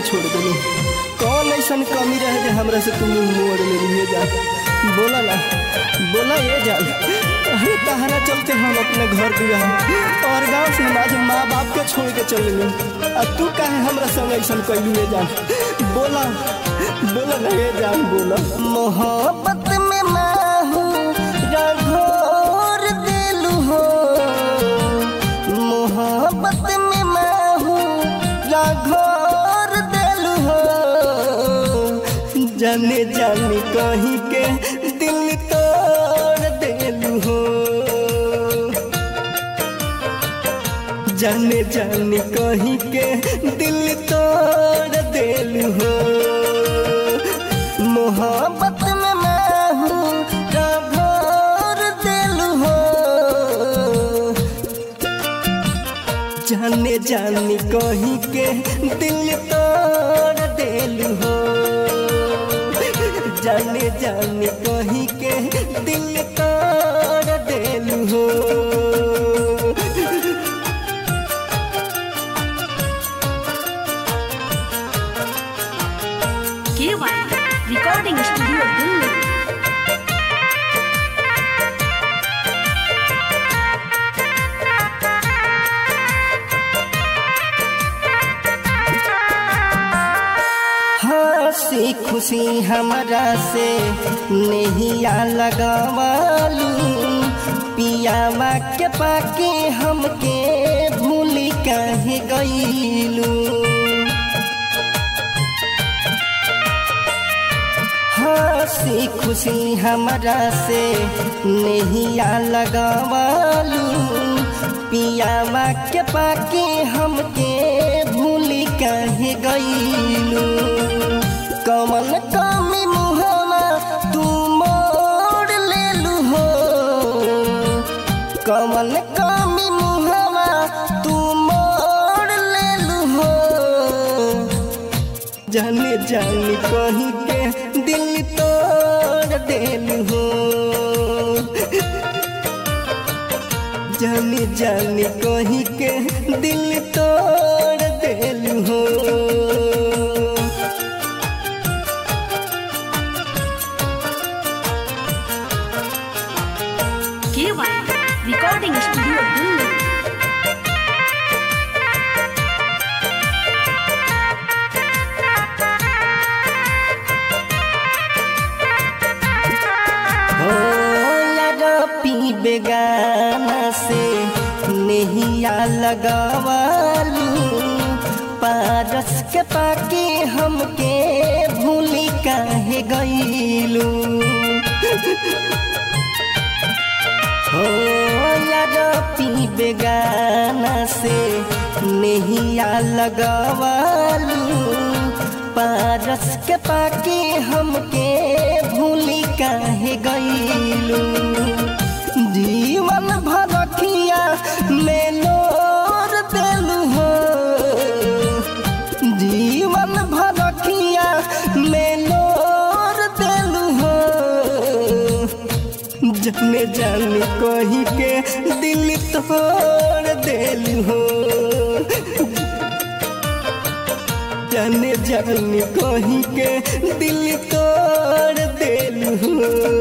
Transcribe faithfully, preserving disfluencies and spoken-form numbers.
छोड़ देलू। कौन ऐसा कमी रहे जे हमरा से तुम मोड़ ले जा? बोला ना, बोला ये जा। अरे तहरा चलते हम अपने घर दुआर और गाँव से आज माँ बाप के छोड़ के चल गए। अब तू काहे हमरा संग ऐसा कैलू ये जान? बोला बोला ना ये जान, बोला। मोहब्बत में माहू घोर देलू हो, मोहब्बत में माहू घोर देलू हो। जाने जाने कहीं के दिल तोड़ देलू हो, जाने जाने कहीं के दिल तोड़ देलू हो। मोहब्बत में माहू घोर देलू हो, जाने जाने कहीं के दिल तोड़ देलू हो, जाने जाने कहीं के दिल तोड़ देलू हो। Recording studio Delhi. हंसी खुशी हमरा से नहिया लगावालू, पियावा के पाके हमके भूल काहे गईलू। हंसी खुशी हमरा से नहिया लगावालू, पियावा के पाके हमके भूल काहे गईलू। कमल कमी मुहवा तू मोड़ लेलू हो, कमल कमी मुहवा तू मोड़ लेलू हो। जाने जाने कहीं के दिल तोड़ देलू हो, जाने जाने कहीं के दिल तोड़ देलू हो। Recording studio Delhi. पी बेगाना से नहिया लगावालू, पारस के पाके हमके भूली काहे गईलू। हो यार पी बेगाना से नहिया लगावालू, पारस के पाके हमके भूली काहे गईलू। जीवन भर रखिया में लोर देलू हो, जीवन भर रखिया में लोर देलू हो। जाने जाने कहीं के दिल तोड़ देलू हो, जाने जाने कहीं के दिल तोड़ देलू हो।